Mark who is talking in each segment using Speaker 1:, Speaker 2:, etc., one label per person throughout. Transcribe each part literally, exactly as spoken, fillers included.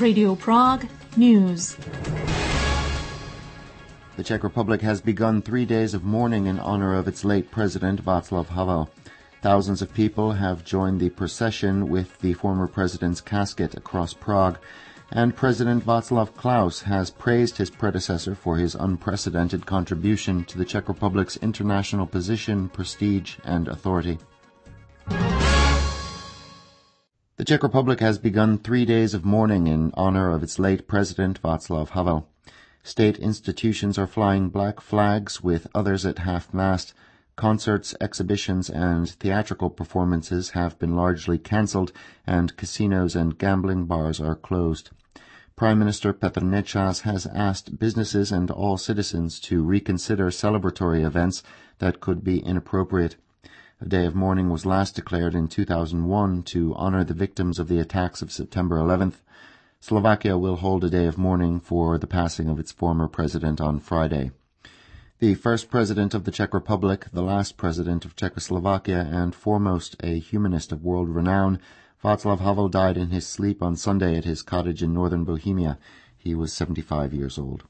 Speaker 1: Radio Prague News.
Speaker 2: The Czech Republic has begun three days of mourning in honor of its late president Václav Havel. Thousands of people have joined the procession with the former president's casket across Prague, and President Václav Klaus has praised his predecessor for his unprecedented contribution to the Czech Republic's international position, prestige, and authority. The Czech Republic has begun three days of mourning in honor of its late president Václav Havel. State institutions are flying black flags with others at half-mast. Concerts, exhibitions, and theatrical performances have been largely cancelled, and casinos and gambling bars are closed. Prime Minister Petr Nečas has asked businesses and all citizens to reconsider celebratory events that could be inappropriate. A day of mourning was last declared in two thousand one to honor the victims of the attacks of September eleventh. Slovakia will hold a day of mourning for the passing of its former president on Friday. The first president of the Czech Republic, the last president of Czechoslovakia, and foremost a humanist of world renown, Václav Havel died in his sleep on Sunday at his cottage in northern Bohemia. He was seventy-five years old.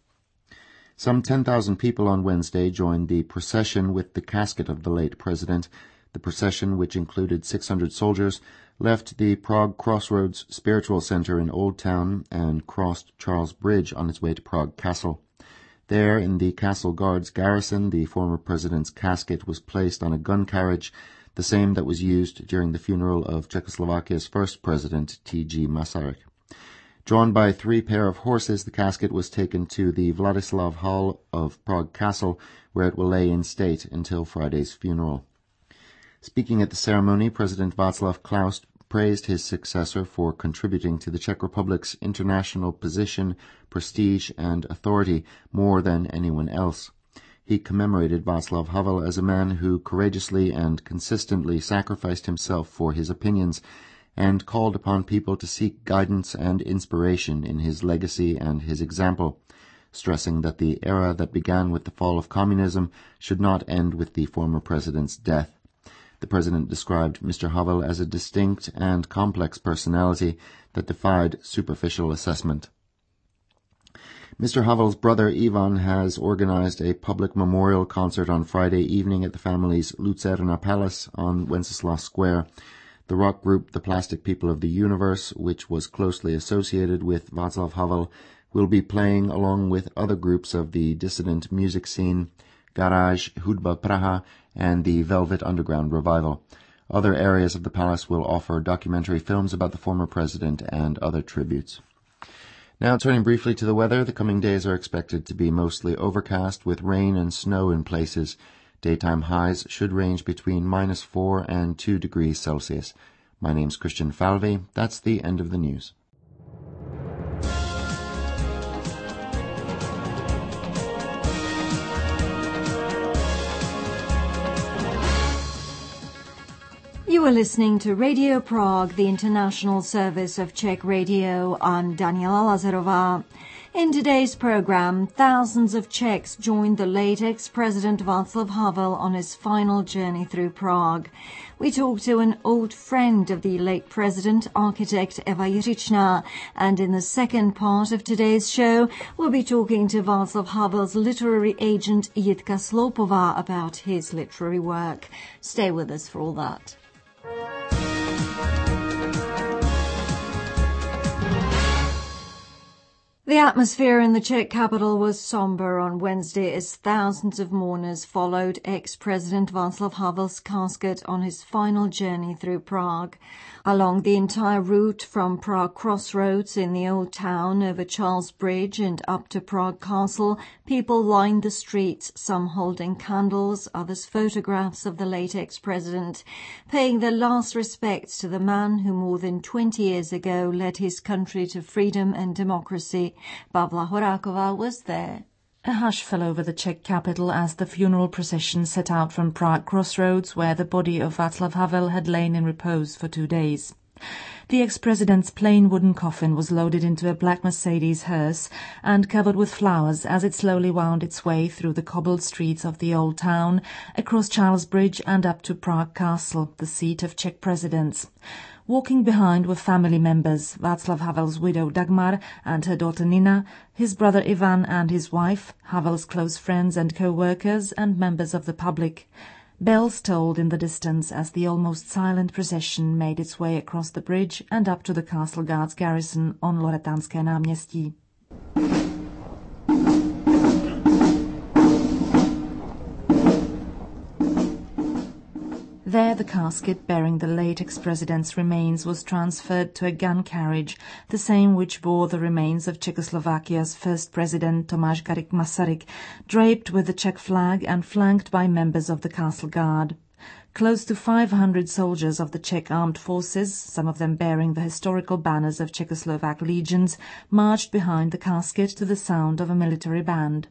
Speaker 2: Some ten thousand people on Wednesday joined the procession with the casket of the late president. The procession, which included six hundred soldiers, left the Prague Crossroads Spiritual Center in Old Town and crossed Charles Bridge on its way to Prague Castle. There, in the Castle Guards garrison, the former president's casket was placed on a gun carriage, the same that was used during the funeral of Czechoslovakia's first president, T G Masaryk. Drawn by three pair of horses, the casket was taken to the Vladislav Hall of Prague Castle, where it will lay in state until Friday's funeral. Speaking at the ceremony, President Václav Klaus praised his successor for contributing to the Czech Republic's international position, prestige, and authority more than anyone else. He commemorated Václav Havel as a man who courageously and consistently sacrificed himself for his opinions, and called upon people to seek guidance and inspiration in his legacy and his example, stressing that the era that began with the fall of communism should not end with the former president's death. The president described Mister Havel as a distinct and complex personality that defied superficial assessment. Mister Havel's brother Ivan has organized a public memorial concert on Friday evening at the family's Lucerna Palace on Wenceslas Square. The rock group The Plastic People of the Universe, which was closely associated with Václav Havel, will be playing along with other groups of the dissident music scene, Garage, Hudba Praha, and the Velvet Underground Revival. Other areas of the palace will offer documentary films about the former president and other tributes. Now, turning briefly to the weather, the coming days are expected to be mostly overcast with rain and snow in places. Daytime highs should range between minus four and two degrees Celsius. My name's Christian Falvey. That's the end of the news.
Speaker 1: You are listening to Radio Prague, the international service of Czech Radio. I'm Daniela Lazarová. In today's program, thousands of Czechs joined the late ex-president Václav Havel on his final journey through Prague. We talked to an old friend of the late president, architect Eva Jiřičná, and in the second part of today's show, we'll be talking to Václav Havel's literary agent Jitka Sloupová about his literary work. Stay with us for all that. The atmosphere in the Czech capital was somber on Wednesday as thousands of mourners followed ex-president Václav Havel's casket on his final journey through Prague. Along the entire route from Prague Crossroads in the Old Town over Charles Bridge and up to Prague Castle, people lined the streets, some holding candles, others photographs of the late ex-president, paying their last respects to the man who more than twenty years ago led his country to freedom and democracy. Pavla Horáková was there.
Speaker 3: A hush fell over the Czech capital as the funeral procession set out from Prague Crossroads, where the body of Václav Havel had lain in repose for two days. The ex-president's plain wooden coffin was loaded into a black Mercedes hearse and covered with flowers as it slowly wound its way through the cobbled streets of the Old Town, across Charles Bridge and up to Prague Castle, the seat of Czech presidents. Walking behind were family members, Václav Havel's widow Dagmar and her daughter Nina, his brother Ivan and his wife, Havel's close friends and co-workers, and members of the public. Bells tolled in the distance as the almost silent procession made its way across the bridge and up to the Castle Guards garrison on Loretánské náměstí. There the casket bearing the late ex-president's remains was transferred to a gun carriage, the same which bore the remains of Czechoslovakia's first president Tomáš Garrigue Masaryk, draped with the Czech flag and flanked by members of the Castle Guard. Close to five hundred soldiers of the Czech armed forces, some of them bearing the historical banners of Czechoslovak legions, marched behind the casket to the sound of a military band.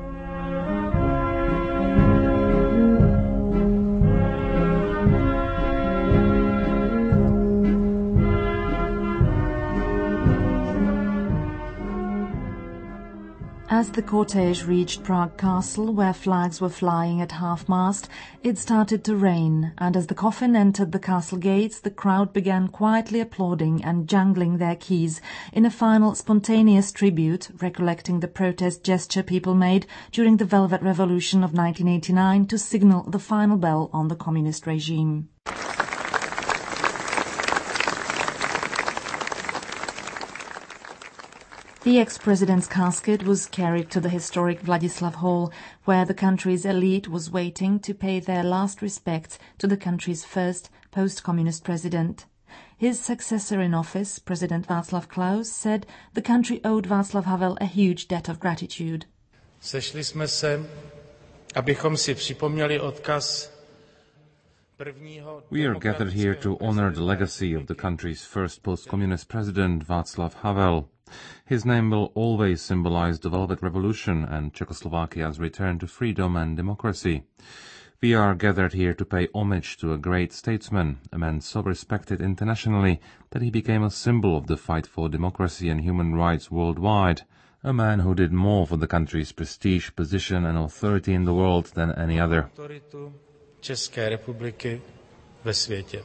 Speaker 3: As the cortege reached Prague Castle, where flags were flying at half-mast, it started to rain, and as the coffin entered the castle gates, the crowd began quietly applauding and jangling their keys in a final spontaneous tribute, recollecting the protest gesture people made during the Velvet Revolution of nineteen eighty-nine to signal the final bell on the communist regime. The ex-president's casket was carried to the historic Vladislav Hall, where the country's elite was waiting to pay their last respects to the country's first post-communist president. His successor in office, President Václav Klaus, said the country owed Václav Havel a huge debt of gratitude.
Speaker 4: Sešli jsme se, abychom si připomněli odkaz.
Speaker 5: We are gathered here to honor the legacy of the country's first post-communist president, Václav Havel. His name will always symbolize the Velvet Revolution and Czechoslovakia's return to freedom and democracy. We are gathered here to pay homage to a great statesman, a man so respected internationally that he became a symbol of the fight for democracy and human rights worldwide, a man who did more for the country's prestige, position and authority in the world than any other.
Speaker 4: České republiky ve světě.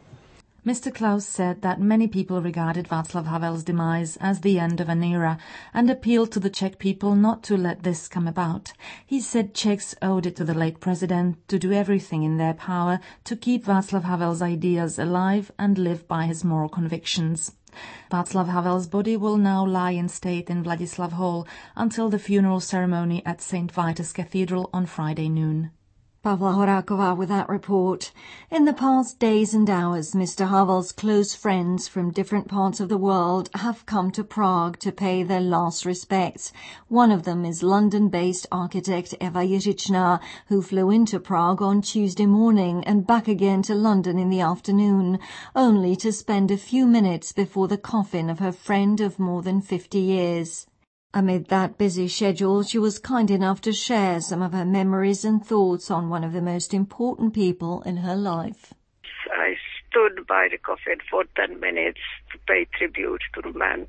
Speaker 3: Mister Klaus said that many people regarded Václav Havel's demise as the end of an era and appealed to the Czech people not to let this come about. He said Czechs owed it to the late president to do everything in their power to keep Václav Havel's ideas alive and live by his moral convictions. Václav Havel's body will now lie in state in Vladislav Hall until the funeral ceremony at Saint Vitus Cathedral on Friday noon.
Speaker 1: Pavla Horáková with that report. In the past days and hours, Mister Havel's close friends from different parts of the world have come to Prague to pay their last respects. One of them is London-based architect Eva Jiřičná, who flew into Prague on Tuesday morning and back again to London in the afternoon, only to spend a few minutes before the coffin of her friend of more than fifty years. Amid that busy schedule, she was kind enough to share some of her memories and thoughts on one of the most important people in her life.
Speaker 6: I stood by the coffin for ten minutes to pay tribute to the man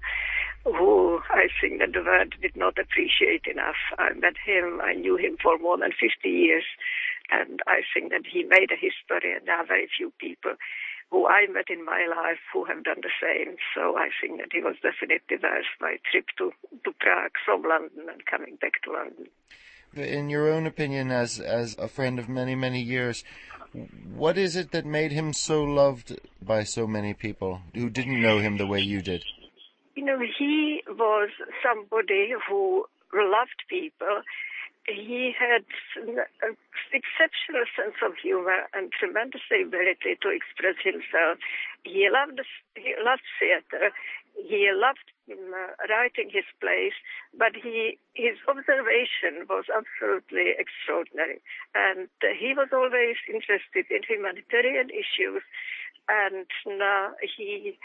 Speaker 6: who I think that the world did not appreciate enough. I met him, I knew him for more than fifty years, and I think that he made a history, and there are very few people who I met in my life who have done the same. So I think that he was definitely worth my trip to, to Prague from London and coming back to London.
Speaker 2: In your own opinion, as as a friend of many, many years, what is it that made him so loved by so many people who didn't know him the way you did?
Speaker 6: You know, he was somebody who loved people. He had an exceptional sense of humor and tremendous ability to express himself. He loved he loved theater. He loved uh, writing his plays, but he his observation was absolutely extraordinary. And uh, he was always interested in humanitarian issues, and uh, he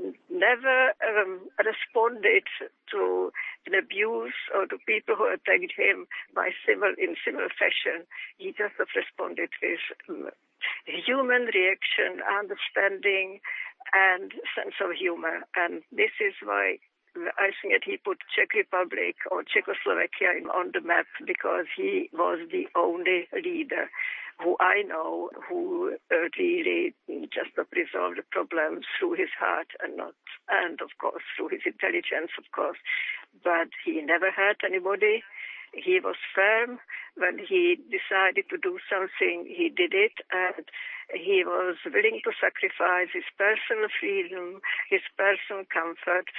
Speaker 6: never um, responded to an abuse or to people who attacked him by civil in civil fashion. He just responded with um, human reaction, understanding, and sense of humor. And this is why I think that he put Czech Republic or Czechoslovakia on the map, because he was the only leader who I know, who uh, really just resolved the problem through his heart and not, and of course through his intelligence, of course. But he never hurt anybody. He was firm. When he decided to do something, he did it, and he was willing to sacrifice his personal freedom, his personal comfort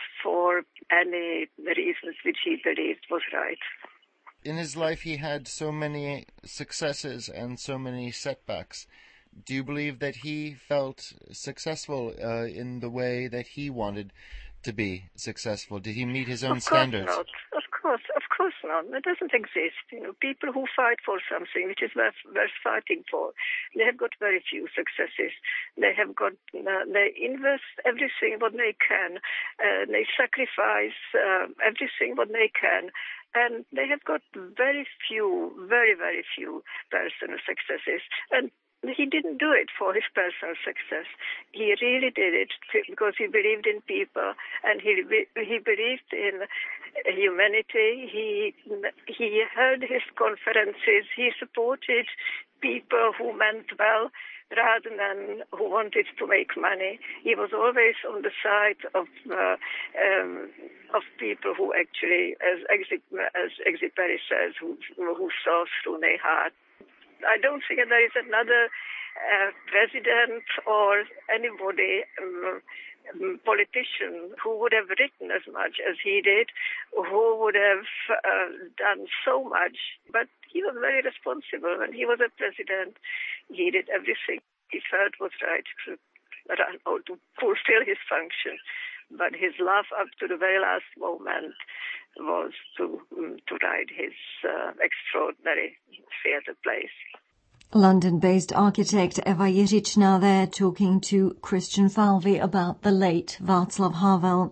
Speaker 6: for any reasons which he believed was right.
Speaker 2: In his life, he had so many successes and so many setbacks. Do you believe that he felt successful uh, in the way that he wanted to be successful? Did he meet his own
Speaker 6: of course
Speaker 2: standards?
Speaker 6: Not. Of course, of course not. It doesn't exist. You know, people who fight for something which is worth, worth fighting for, they have got very few successes. They have got, uh, they invest everything what they can. Uh, they sacrifice uh, everything what they can. And they have got very few, very, very few personal successes. And he didn't do it for his personal success. He really did it because he believed in people and he he believed in humanity. He he held his conferences. He supported people who meant well rather than who wanted to make money. He was always on the side of uh, um, of people who actually, as as Exupéry says, who who saw through their heart. I don't think there is another uh, president or anybody, um, politician, who would have written as much as he did, who would have uh, done so much. But he was very responsible. When he was a president, he did everything he felt was right to, or to fulfill his function. But his love up to the very last moment was to um, to ride his uh, extraordinary theatre plays.
Speaker 1: London-based architect Eva Jiřič now there talking to Christian Falvey about the late Václav Havel.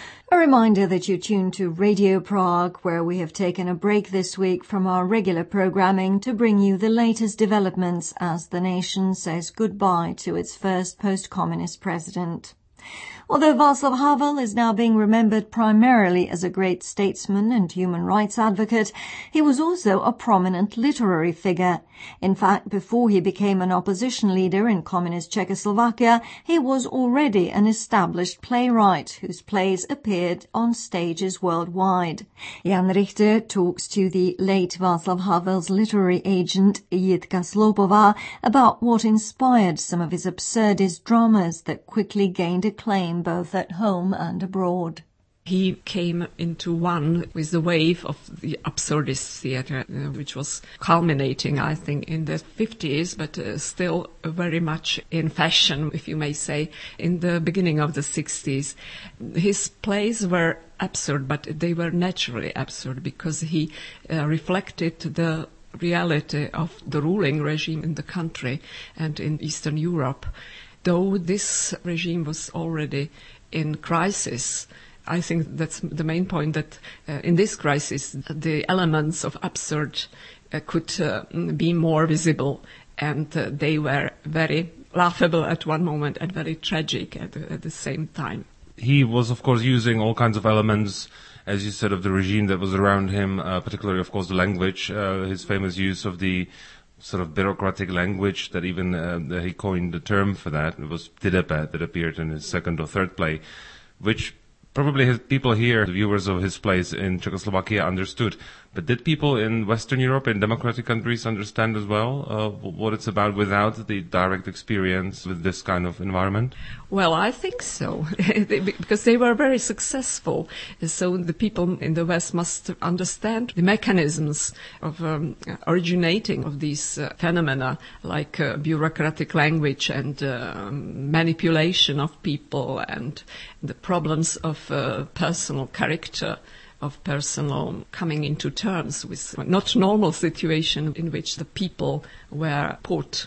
Speaker 1: A reminder that you're tuned to Radio Prague, where we have taken a break this week from our regular programming to bring you the latest developments as the nation says goodbye to its first post-communist president. Although Václav Havel is now being remembered primarily as a great statesman and human rights advocate, he was also a prominent literary figure. In fact, before he became an opposition leader in communist Czechoslovakia, he was already an established playwright whose plays appeared on stages worldwide. Jan Richter talks to the late Václav Havel's literary agent Jitka Slopová about what inspired some of his absurdist dramas that quickly gained acclaim both at home and abroad.
Speaker 7: He came into one with the wave of the absurdist theatre, uh, which was culminating, I think, in the fifties, but uh, still very much in fashion, if you may say, in the beginning of the sixties. His plays were absurd, but they were naturally absurd because he uh, reflected the reality of the ruling regime in the country and in Eastern Europe. Though this regime was already in crisis, I think that's the main point, that uh, in this crisis the elements of absurd uh, could uh, be more visible, and uh, they were very laughable at one moment and very tragic at, at the same time.
Speaker 5: He was, of course, using all kinds of elements, as you said, of the regime that was around him, uh, particularly, of course, the language, uh, his famous use of the sort of bureaucratic language that even uh, that he coined the term for that. It was Tidepet that appeared in his second or third play, which probably his people here, the viewers of his plays in Czechoslovakia, understood. But did people in Western Europe, in democratic countries, understand as well uh, what it's about without the direct experience with this kind of environment?
Speaker 7: Well, I think so, because they were very successful. So the people in the West must understand the mechanisms of um, originating of these uh, phenomena, like uh, bureaucratic language and uh, manipulation of people and the problems of uh, personal character, of personal coming into terms with not normal situation in which the people were put.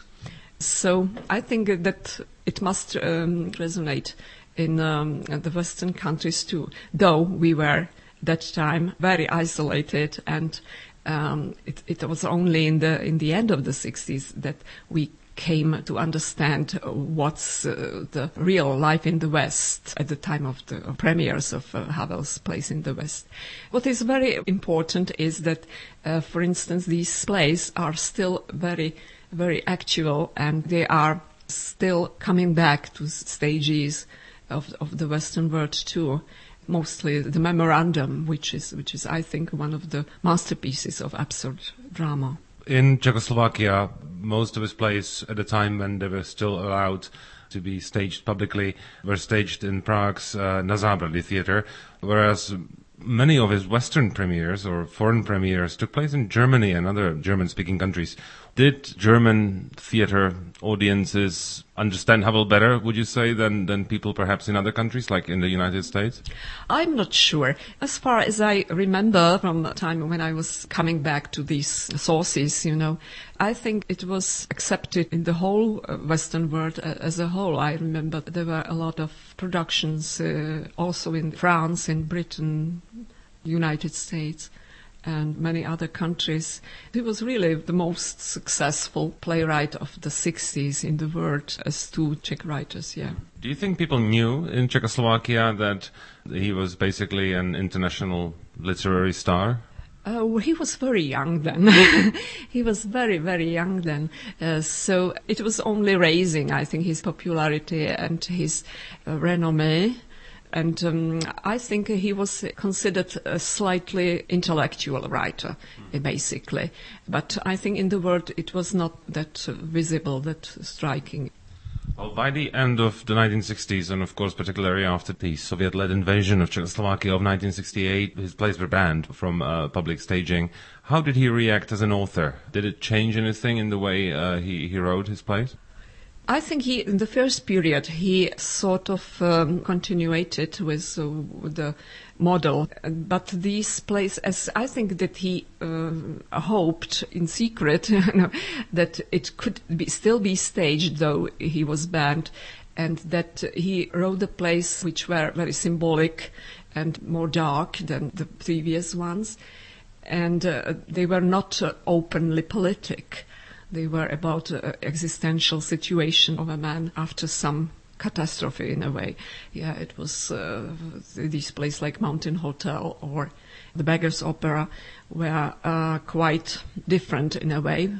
Speaker 7: So I think that it must um, resonate in um, the Western countries too, though we were that time very isolated, and um, it, it was only in the in the end of the sixties that we came to understand what's uh, the real life in the West at the time of the premieres of uh, Havel's plays in the West. What is very important is that, uh, for instance, these plays are still very very actual, and they are still coming back to stages of, of the Western world too. Mostly the Memorandum, which is, which is, I think, one of the masterpieces of absurd drama.
Speaker 5: In Czechoslovakia, most of his plays at the time when they were still allowed to be staged publicly were staged in Prague's uh, Na Zábradlí theatre, whereas many of his Western premieres or foreign premieres took place in Germany and other German-speaking countries. Did German theatre audiences understand Havel better, would you say, than, than people perhaps in other countries, like in the United States?
Speaker 7: I'm not sure. As far as I remember from the time when I was coming back to these sources, you know, I think it was accepted in the whole Western world as a whole. I remember there were a lot of productions uh, also in France, in Britain, United States, and many other countries. He was really the most successful playwright of the sixties in the world as two Czech writers, yeah.
Speaker 5: Do you think people knew in Czechoslovakia that he was basically an international literary star?
Speaker 7: Uh, well, he was very young then. He was very, very young then. Uh, so it was only raising, I think, his popularity and his uh, renommee. And um, I think he was considered a slightly intellectual writer, basically. But I think in the world it was not that uh, visible, that striking.
Speaker 5: Well, by the end of the nineteen sixties, and of course particularly after the Soviet-led invasion of Czechoslovakia of nineteen sixty-eight, his plays were banned from uh, public staging. How did he react as an author? Did it change anything in the way uh, he, he wrote his plays?
Speaker 7: I think he, in the first period, he sort of um, continuated with, uh, with the model. But these plays, as I think that he uh, hoped in secret, you know, that it could be, still be staged, though he was banned, and that he wrote the plays which were very symbolic and more dark than the previous ones, and uh, they were not uh, openly politic. They were about the existential situation of a man after some catastrophe, in a way. Yeah, it was uh, these plays like Mountain Hotel or The Beggar's Opera were uh, quite different in a way.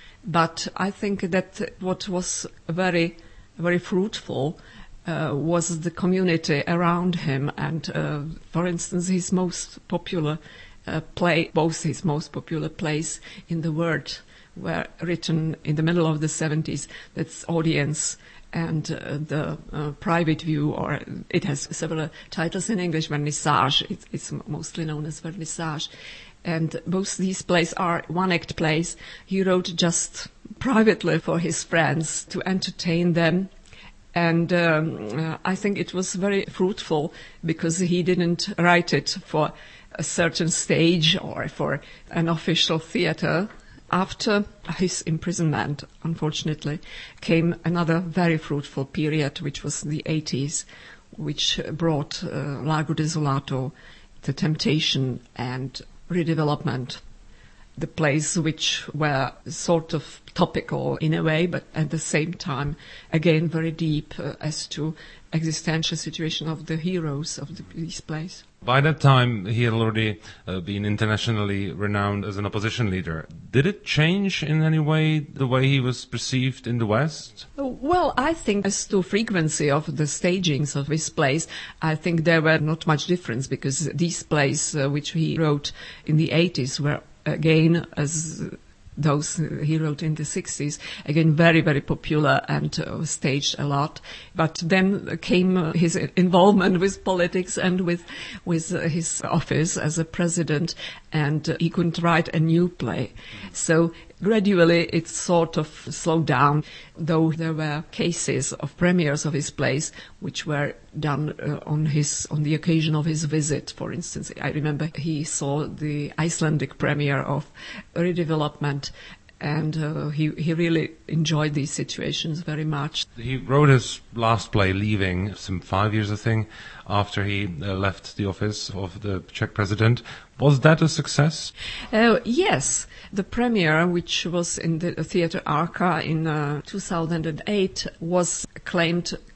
Speaker 7: But I think that what was very, very fruitful uh, was the community around him. And, uh, for instance, his most popular uh, play, both his most popular plays in the world, were written in the middle of the seventies. That's Audience and uh, the uh, Private View, or it has several titles in English, Vernissage. It's, it's mostly known as Vernissage. And both these plays are one-act plays. He wrote just privately for his friends to entertain them. And um, uh, I think it was very fruitful because he didn't write it for a certain stage or for an official theater. After his imprisonment, unfortunately, came another very fruitful period, which was the eighties, which brought uh, Largo Desolato, The Temptation, and Redevelopment, the plays which were sort of topical in a way, but at the same time, again, very deep uh, as to existential situation of the heroes of the, these plays.
Speaker 5: By that time, he had already uh, been internationally renowned as an opposition leader. Did it change in any way the way he was perceived in the West?
Speaker 7: Well, I think as to frequency of the stagings of his plays, I think there were not much difference because these plays uh, which he wrote in the eighties were again, as those he wrote in the sixties, again very, very popular and uh, staged a lot. But then came uh, his involvement with politics and with with uh, his office as a president, and uh, he couldn't write a new play. So gradually it sort of slowed down, though there were cases of premieres of his plays which were done uh, on his on the occasion of his visit. For instance, I remember he saw the Icelandic premiere of Redevelopment, and uh, he he really enjoyed these situations very much.
Speaker 5: He wrote his last play, Leaving, some five years, I think, after he uh, left the office of the Czech president. Was that a success?
Speaker 7: Uh, yes. The premiere, which was in the Theatre Arca in uh, two thousand eight, was acclaimed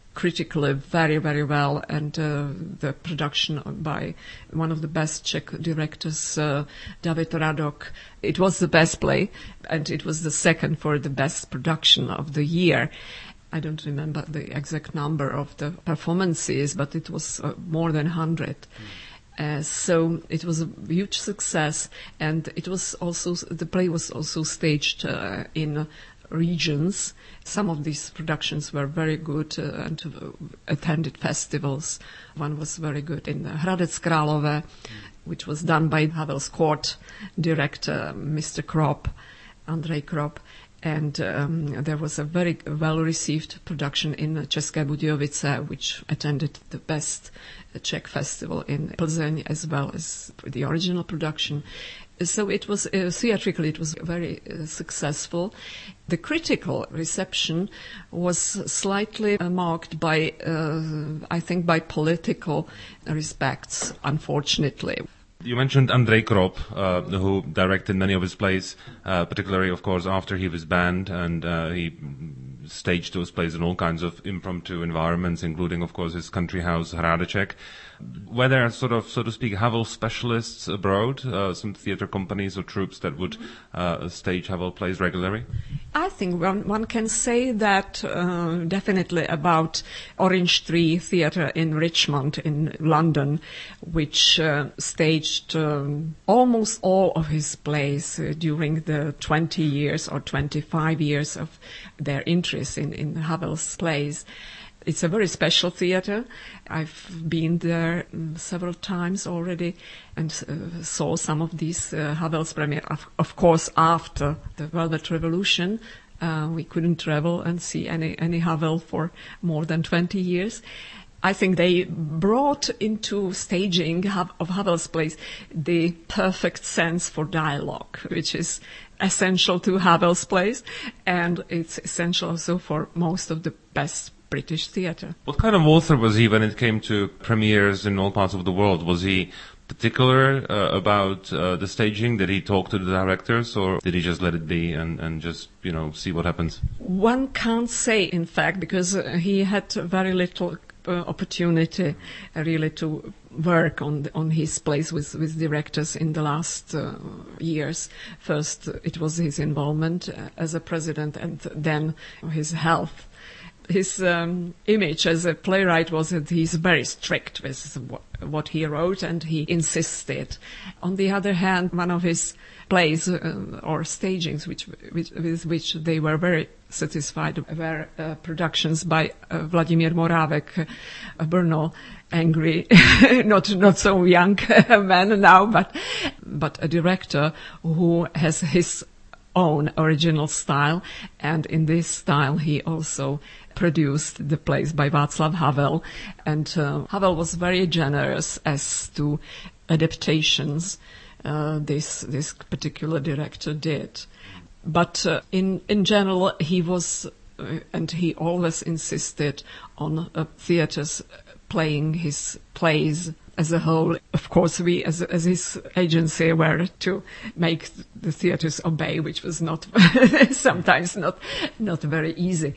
Speaker 7: critically very, very well, and uh, the production by one of the best Czech directors, uh, David Radok. It was the best play, and it was the second for the best production of the year. I don't remember the exact number of the performances, but it was uh, more than one hundred. Mm. Uh, so it was a huge success, and it was also, the play was also staged uh, in regions. Some of these productions were very good uh, and uh, attended festivals. One was very good in Hradec Králové, mm. which was done by Havel's court director, Mister Krop, Andrej Krop. And um, there was a very well-received production in České Budějovice, which attended the best Czech festival in Plzeň, as well as the original production. So it was, uh, theatrically, it was very uh, successful. The critical reception was slightly uh, marked by, uh, I think, by political respects, unfortunately.
Speaker 5: You mentioned Andrej Krop, uh, who directed many of his plays, uh, particularly, of course, after he was banned, and uh, he staged those plays in all kinds of impromptu environments, including, of course, his country house, Hrádeček. Were there sort of, so to speak, Havel specialists abroad, uh, some theatre companies or troupes that would uh, stage Havel plays regularly?
Speaker 7: I think one, one can say that uh, definitely about Orange Tree Theatre in Richmond in London, which uh, staged um, almost all of his plays uh, during the twenty years or twenty-five years of their interest in, in Havel's plays. It's a very special theatre. I've been there um, several times already and uh, saw some of these uh, Havel's premiere. Of, of course, after the Velvet Revolution, uh, we couldn't travel and see any, any Havel for more than twenty years. I think they brought into staging of Havel's plays the perfect sense for dialogue, which is essential to Havel's plays, and it's essential also for most of the best British theatre.
Speaker 5: What kind of author was he when it came to premieres in all parts of the world? Was he particular uh, about uh, the staging? Did he talk to the directors, or did he just let it be and, and just, you know, see what happens?
Speaker 7: One can't say, in fact, because uh, he had very little uh, opportunity uh, really to work on the, on his plays with, with directors in the last uh, years. First, uh, it was his involvement uh, as a president, and then his health. His um, image as a playwright was that he's very strict with what he wrote, and he insisted. On the other hand, one of his plays uh, or stagings which, which, with which they were very satisfied were uh, productions by uh, Vladimír Moravec, uh, Brno, angry, not not so young man now, but but a director who has his own original style, and in this style he also produced the plays by Václav Havel, and uh, Havel was very generous as to adaptations uh, this this particular director did. But uh, in in general, he was, uh, and he always insisted on uh, theatres playing his plays as a whole. Of course, we, as as his agency, were to make the theatres obey, which was not sometimes not not very easy.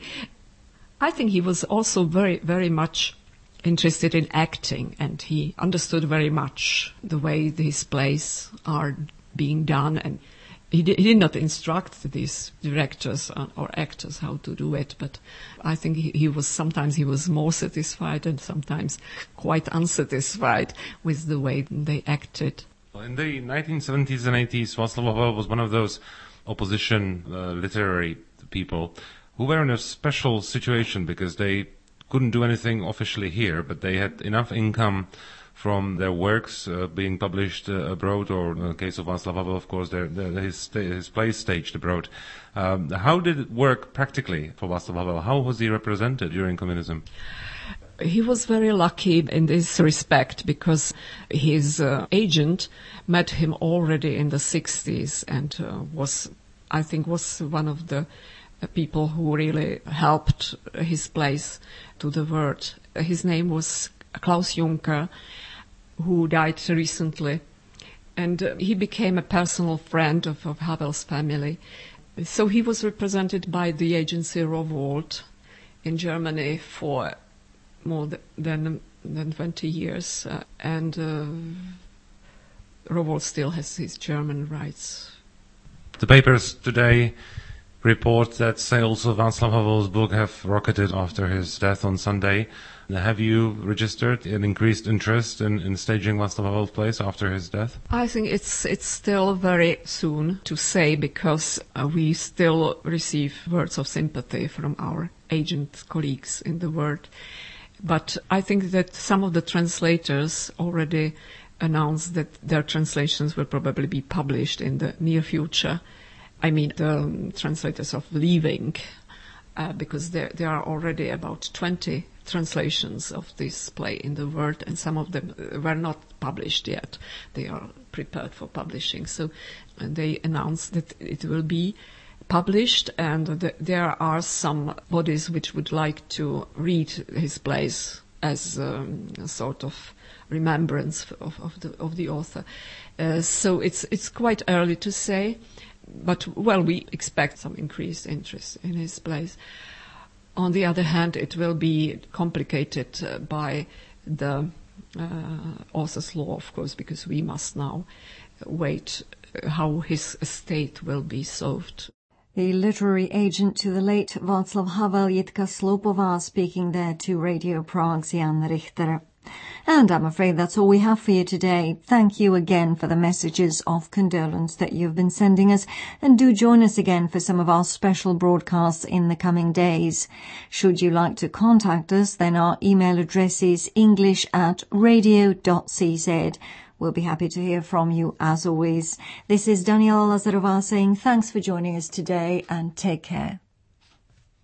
Speaker 7: I think he was also very, very much interested in acting, and he understood very much the way these plays are being done, and he did, he did not instruct these directors or actors how to do it, but I think he, he was, sometimes he was more satisfied and sometimes quite unsatisfied with the way they acted.
Speaker 5: In the nineteen seventies and eighties, Václav Havel was one of those opposition uh, literary people who were in a special situation because they couldn't do anything officially here, but they had enough income from their works uh, being published uh, abroad, or in the case of Václav Havel, of course, their, their, his, his plays staged abroad. Um, how did it work practically for Václav Havel? How was he represented during communism?
Speaker 7: He was very lucky in this respect because his uh, agent met him already in the sixties and uh, was, I think, was one of the people who really helped his plays to the world. His name was Klaus Juncker, who died recently, and uh, he became a personal friend of, of Havel's family. So he was represented by the agency Rowohlt in Germany for more th- than than twenty years, uh, and uh, Rowell still has his German rights.
Speaker 5: The papers today report that sales of Václav Havel's book have rocketed after his death on Sunday. Have you registered an increased interest in, in staging Václav Havel's plays after his death?
Speaker 7: I think it's it's still very soon to say, because uh, we still receive words of sympathy from our agent colleagues in the world. But I think that some of the translators already announced that their translations will probably be published in the near future. I mean, the um, translators of Leaving, uh, because there there are already about twenty translations of this play in the world, and some of them were not published yet. They are prepared for publishing. So uh, they announced that it will be published, and th- there are some bodies which would like to read his plays as um, a sort of remembrance of, of the of the author. Uh, so it's it's quite early to say, but well, we expect some increased interest in his plays. On the other hand, it will be complicated uh, by the uh, author's law, of course, because we must now wait uh, how his estate will be solved.
Speaker 1: The literary agent to the late Václav Havel, Jitka Slopová, speaking there to Radio Prague's Jan Richter. And I'm afraid that's all we have for you today. Thank you again for the messages of condolence that you've been sending us, and do join us again for some of our special broadcasts in the coming days. Should you like to contact us, then our email address is english at radio dot c z. We'll be happy to hear from you as always. This is Daniela Lazarová saying thanks for joining us today, and take care.